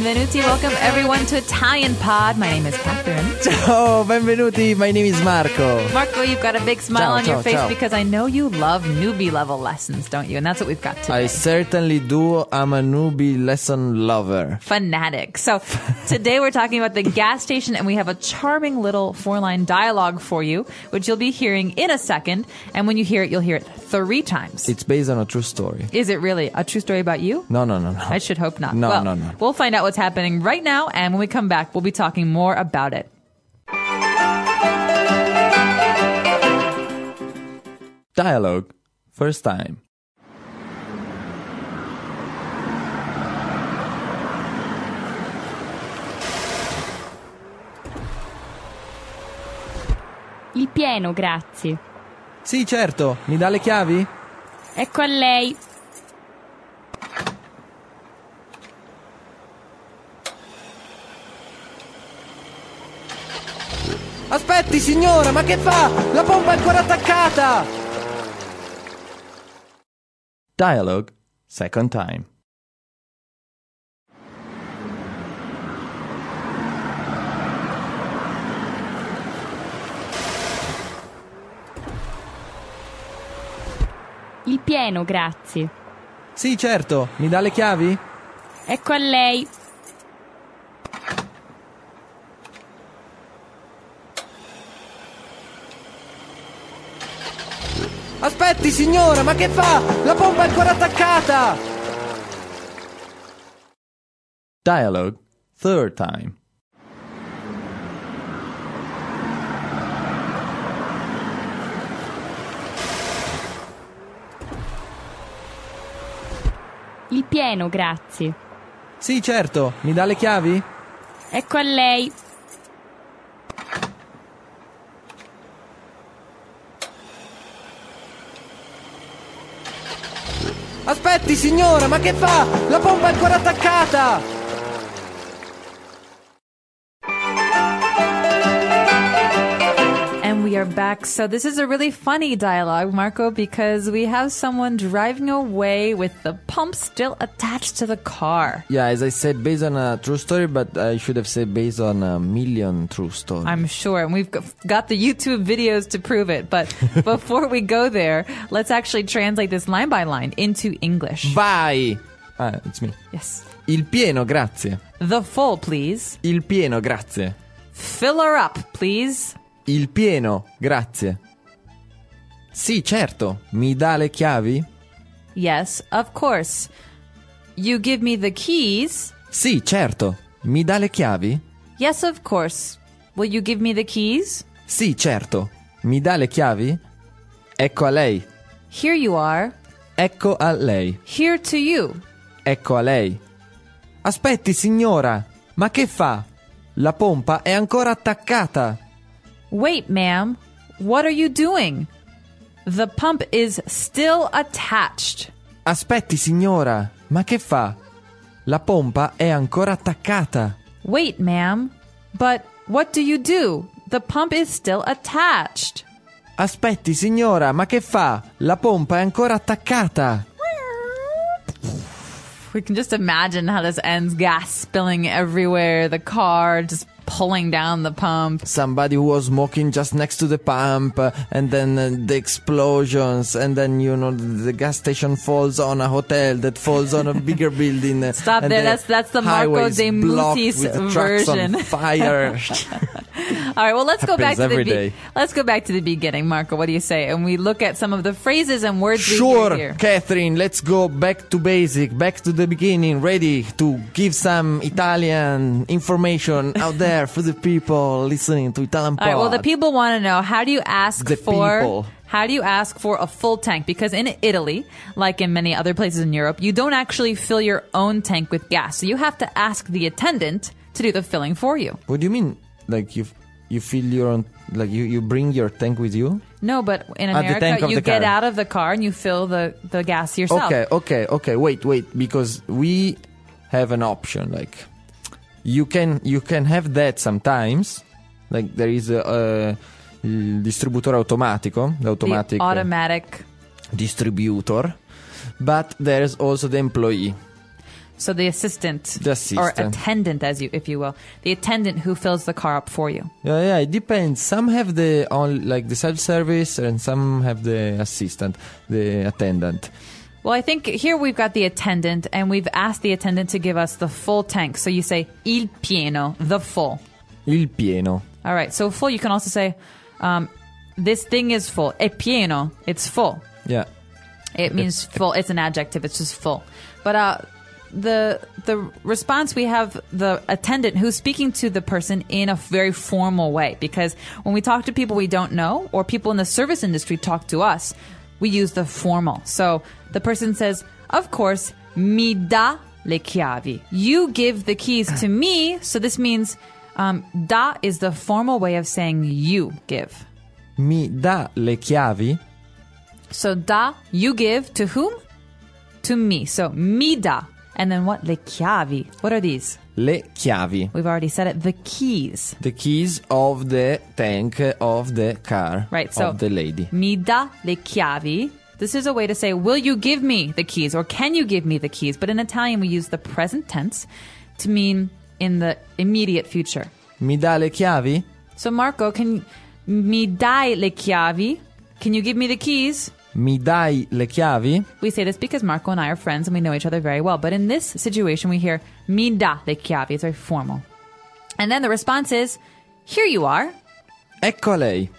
benvenuti. Welcome everyone to Italian Pod. My name is Catherine. Ciao, benvenuti. My name is Marco. Marco, you've got a big smile on your face ciao. because I know you love newbie level lessons, don't you? And that's what we've got today. I certainly do. I'm a newbie lesson lover. Fanatic. So today we're talking about the gas station, and we have a charming little 4-line dialogue for you, which you'll be hearing in a second. And when you hear it, you'll hear it 3 times. It's based on a true story. Is it really a true story about you? No. I should hope not. No. We'll find out what's happening right now, and when we come back, we'll be talking more about it. Dialogue. First time. Il pieno, grazie. Sì, certo. Mi dà le chiavi? Ecco a lei. Aspetti, signora, ma che fa? La pompa è ancora attaccata! Dialogue. Second time. Il pieno, grazie. Sì, certo. Mi dà le chiavi? Ecco a lei. Aspetti, signora, ma che fa? La pompa è ancora attaccata! Dialogue. Third time. Il pieno, grazie. Sì, certo. Mi dà le chiavi? Ecco a lei. Aspetti, signora, ma che fa? La pompa è ancora attaccata! And we are back. So this is a really funny dialogue, Marco, because we have someone driving away with the pump still attached to the car. Yeah, as I said, based on a true story, but I should have said based on a million true stories. I'm sure. And we've got the YouTube videos to prove it. But before we go there, let's actually translate this line by line into English. Vai! It's me. Yes. Il pieno, grazie. The full, please. Il pieno, grazie. Fill her up, please. Il pieno, grazie. Sì, certo. Mi dà le chiavi? Yes, of course. You give me the keys? Sì, certo. Mi dà le chiavi? Yes, of course. Will you give me the keys? Sì, certo. Mi dà le chiavi? Ecco a lei. Here you are. Ecco a lei. Here to you. Ecco a lei. Aspetti, signora. Ma che fa? La pompa è ancora attaccata. Wait, ma'am. What are you doing? The pump is still attached. Aspetti, signora. Ma che fa? La pompa è ancora attaccata. Wait, ma'am. But what do you do? The pump is still attached. Aspetti, signora. Ma che fa? La pompa è ancora attaccata. We can just imagine how this ends. Gas spilling everywhere. The car just pulling down the pump. Somebody who was smoking just next to the pump, and then the explosions, and then, the gas station falls on a hotel that falls on a bigger building. Stop and there. That's the Marco De Mutis version. On fire. All right, well, let's go back Happens to every day. Let's go back to the beginning, Marco. What do you say? And we look at some of the phrases and words Sure, we hear here. Catherine, let's go back to basic, back to the beginning, ready to give some Italian information out there for the people listening to Italian Pod. All right, well, the people want to know, how do you ask The for people. How do you ask for a full tank? Because in Italy, like in many other places in Europe, you don't actually fill your own tank with gas. So you have to ask the attendant to do the filling for you. What do you mean? Like you fill your own, like you bring your tank with you? No, but in the tank America, of you the get car. out of the car and you fill the gas yourself. Okay. Wait, because we have an option. Like you can have that sometimes. Like there is il distributore automatico, the automatic distributor, but there's also the employee. So the assistant. The assistant. Or attendant, if you will. The attendant who fills the car up for you. Yeah, it depends. Some have the self-service, and some have the assistant, the attendant. Well, I think here we've got the attendant, and we've asked the attendant to give us the full tank. So you say il pieno, the full. Il pieno. All right, so full, you can also say, this thing is full. È pieno, it's full. Yeah. It means full. It's an adjective, it's just full. But the response, we have the attendant who's speaking to the person in a very formal way. Because when we talk to people we don't know, or people in the service industry talk to us, we use the formal. So the person says, of course, mi dà le chiavi. You give the keys to me. So this means da is the formal way of saying you give. Mi dà le chiavi? So da, you give to whom? To me. So mi dà. And then what? Le chiavi. What are these? Le chiavi. We've already said it. The keys. The keys of the tank of the car. Right. So of the lady. Mi dà le chiavi. This is a way to say, will you give me the keys? Or can you give me the keys? But in Italian, we use the present tense to mean in the immediate future. Mi dà le chiavi? So Marco, mi dai le chiavi? Can you give me the keys? Mi dai le chiavi? We say this because Marco and I are friends and we know each other very well. But in this situation, we hear mi dà le chiavi. It's very formal. And then the response is, here you are. Ecco a lei.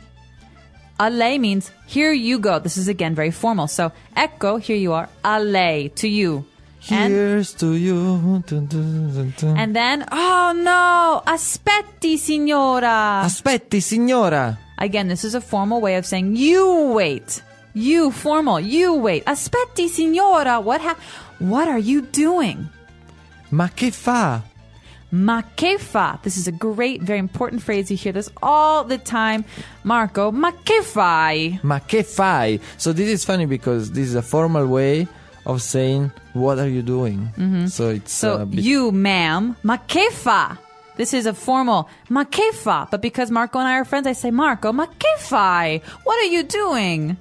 A lei means, here you go. This is again very formal. So, ecco, here you are. A lei, to you. Here's to you. Dun, dun, dun, dun. And then, oh no, aspetti, signora. Aspetti, signora. Again, this is a formal way of saying, you wait. You, formal, you wait. Aspetti, signora. What are you doing? Ma che fa? Ma che fa? This is a great, very important phrase. You hear this all the time. Marco, ma che fai? Ma che fai? So this is funny because this is a formal way of saying, what are you doing? Mm-hmm. So it's you, ma'am, ma che fa? This is a formal, ma che fa? But because Marco and I are friends, I say, Marco, ma che fai? What are you doing?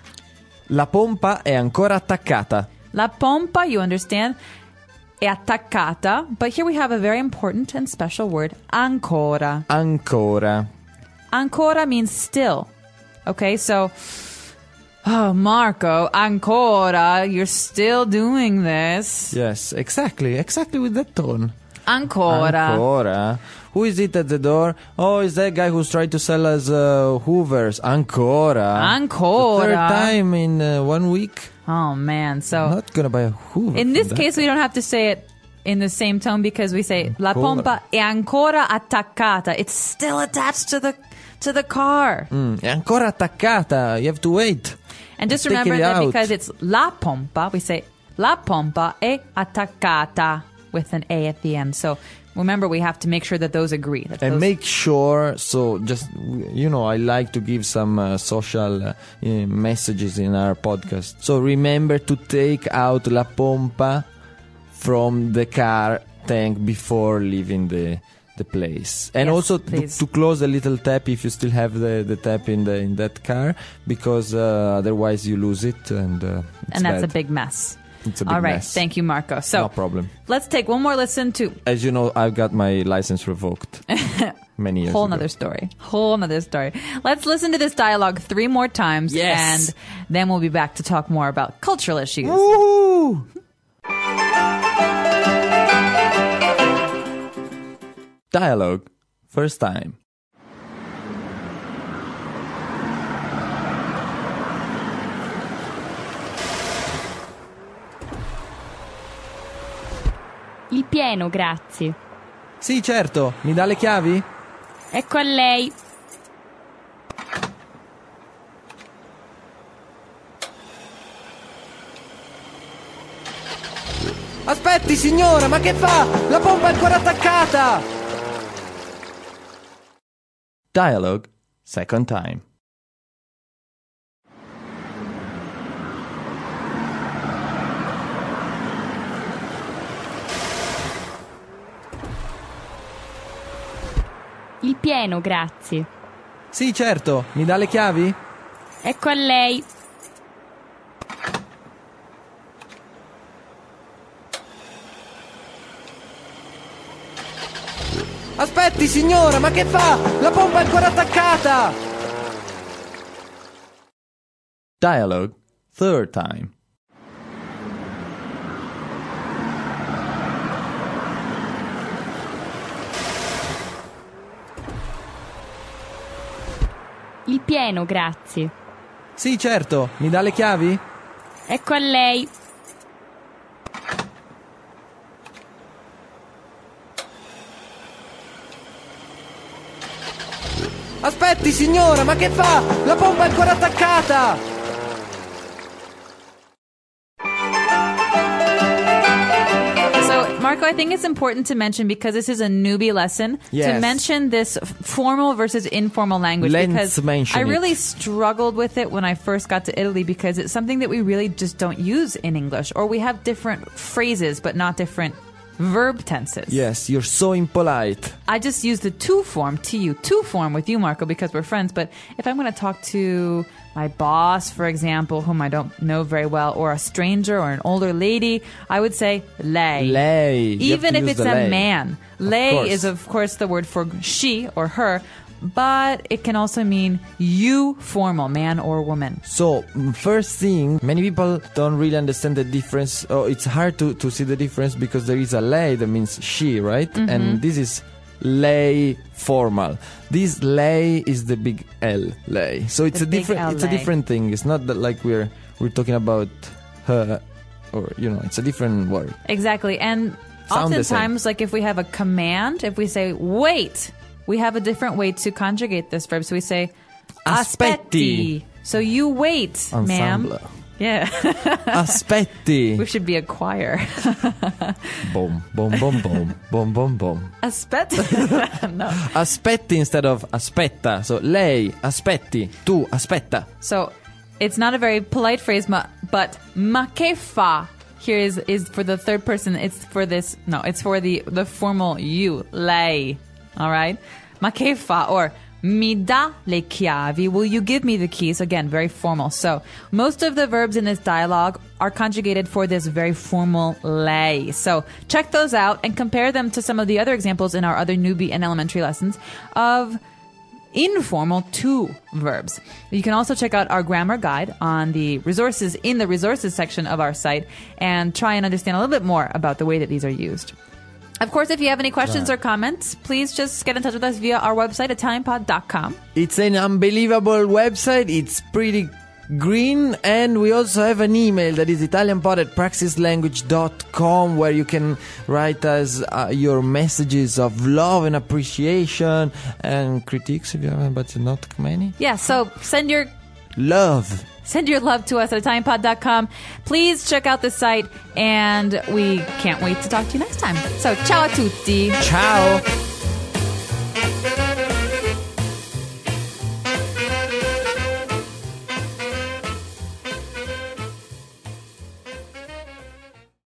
La pompa è ancora attaccata. La pompa, you understand, è attaccata. But here we have a very important and special word, ancora. Ancora. Ancora means still. Okay, so, oh, Marco, ancora, you're still doing this. Yes, exactly with that tone. Ancora. Ancora. Who is it at the door? Oh, it's that guy who's trying to sell us Hoovers. Ancora. Ancora. The third time in 1 week. Oh, man. So, I'm not going to buy a Hoover. In this case, we don't have to say it in the same tone because we say, la pompa è ancora attaccata. It's still attached to the car. È ancora attaccata. You have to wait. And just remember that because it's la pompa, we say, la pompa è attaccata with an A at the end. So, remember, we have to make sure that those agree. Make sure, so just, I like to give some social messages in our podcast. So remember to take out la pompa from the car tank before leaving the place. And yes, also to close a little tap if you still have the tap in that car, because otherwise you lose it and that's bad. a big mess. It's a big All right, mess. Thank you, Marco. So, no problem. Let's take one more listen to... As you know, I've got my license revoked many years ago. Whole nother story. Let's listen to this dialogue 3 more times. Yes. And then we'll be back to talk more about cultural issues. Woohoo! Dialogue. First time. Il pieno, grazie. Sì, certo. Mi dà le chiavi? Ecco a lei. Aspetti, signora, ma che fa? La pompa è ancora attaccata! Dialogue. Second time. Il pieno, grazie. Sì, certo. Mi dà le chiavi? Ecco a lei. Aspetti, signora, ma che fa? La pompa è ancora attaccata! Dialogue, third time. Il pieno, grazie. Sì, certo. Mi dà le chiavi? Ecco a lei. Aspetti, signora, ma che fa? La pompa è ancora attaccata! So, Marco, I think it's important to mention, because this is a newbie lesson, to Yes. mention this formal versus informal language. Let's because mention I really it. struggled with it when I first got to Italy, because it's something that we really just don't use in English, or we have different phrases but not different verb tenses. Yes, you're so impolite. I just use the to form, to form with you, Marco, because we're friends. But if I'm going to talk to my boss, for example, whom I don't know very well, or a stranger or an older lady, I would say lei. Lei. You have Even to if use it's the a lei. man. Lei course. is, of course, the word for she or her, but it can also mean you formal, man or woman. So, first thing, many people don't really understand the difference. Oh, it's hard to see the difference because there is a lei that means she, right? Mm-hmm. And this is lei formal. This lei is the big L, lei. So it's The a big different L, it's a lei. different thing. It's not that like we're talking about her, or it's a different word. Exactly. And Sound the same. oftentimes, like if we have a command, if we say wait, we have a different way to conjugate this verb. So we say Aspetti. So you wait, ma'am. Ensemble. Yeah. Aspetti. We should be a choir. Boom, boom, boom, boom, boom, boom, boom. Aspetti. No. Aspetti instead of aspetta. So lei, aspetti, tu, aspetta. So it's not a very polite phrase, but ma che fa here is for the third person. It's for this. No, it's for the formal you, lei. All right? Ma che fa, or mi dà le chiavi. Will you give me the keys? Again, very formal. So most of the verbs in this dialogue are conjugated for this very formal lei. So check those out and compare them to some of the other examples in our other newbie and elementary lessons of informal to verbs. You can also check out our grammar guide on the resources in the resources section of our site and try and understand a little bit more about the way that these are used. Of course, if you have any questions or comments, please just get in touch with us via our website, ItalianPod.com. It's an unbelievable website. It's pretty green. And we also have an email that is italianpod@praxislanguage.com, where you can write us your messages of love and appreciation and critiques if you have, but not many. Yeah, so send your Love. love to us at ItalianPod.com. Please check out the site, and we can't wait to talk to you next time. So, ciao a tutti. Ciao.